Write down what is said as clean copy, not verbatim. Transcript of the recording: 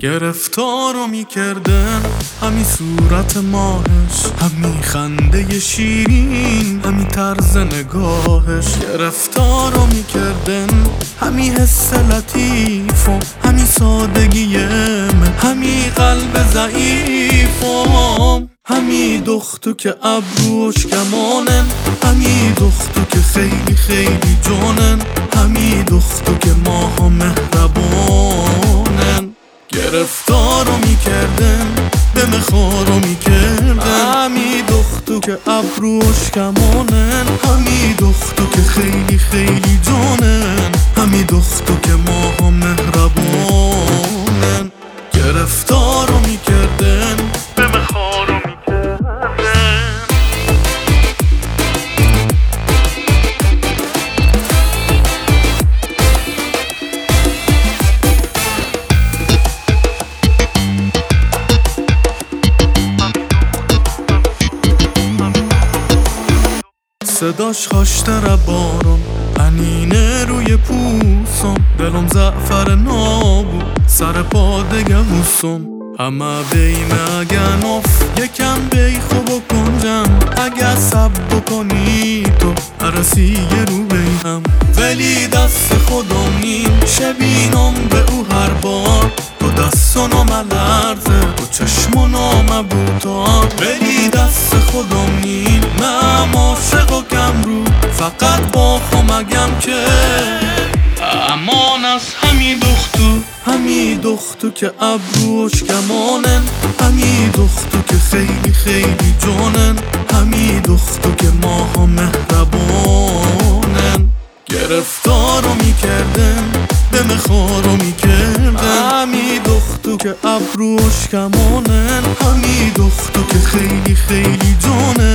گرفتارو میکردن همی صورت ماهش، همی خنده شیرین، همی طرز نگاهش. گرفتارو میکردن همی حس لطیفم، همی سادگیم، همی قلب ضعیفم. همی دختو که ابروش کمانن، همی دختو که خیلی خیلی جانن، همی دختو که ماها مهربانن. گرفتارو میکردن دم خارو میکردن، همی دختو که ابروش کمانن، همی دختو که خیلی خیلی جانن، همی دختو که ماها مهربانن. گرفتارو میکردن دم خارو میکردن. صداش خوشتر بارون انینه روی پوسم، دلم زعفر نابو سر پا دگموسم. همه بیمه اگه نف یکم بی خوب کنجم، اگه سب بکنی تو عرصی رو بیم. ولی دست خودم نیم شبینم به او هر بار، تو دستانو ملرزه تو چشمو نامبوتا. ولی دست خودم نیم من عاشق و کم رو، فقط با خمگم که امان از همی دختو. همی دختو که ابروش کمانن، همی دختو که خیلی خیلی جانن، همی دختو که ماها مهربانن. گرفتارو میکردن دم خارو میکردن، همی دختو که ابروش کمانن، همی دختو که خیلی خیلی جانن،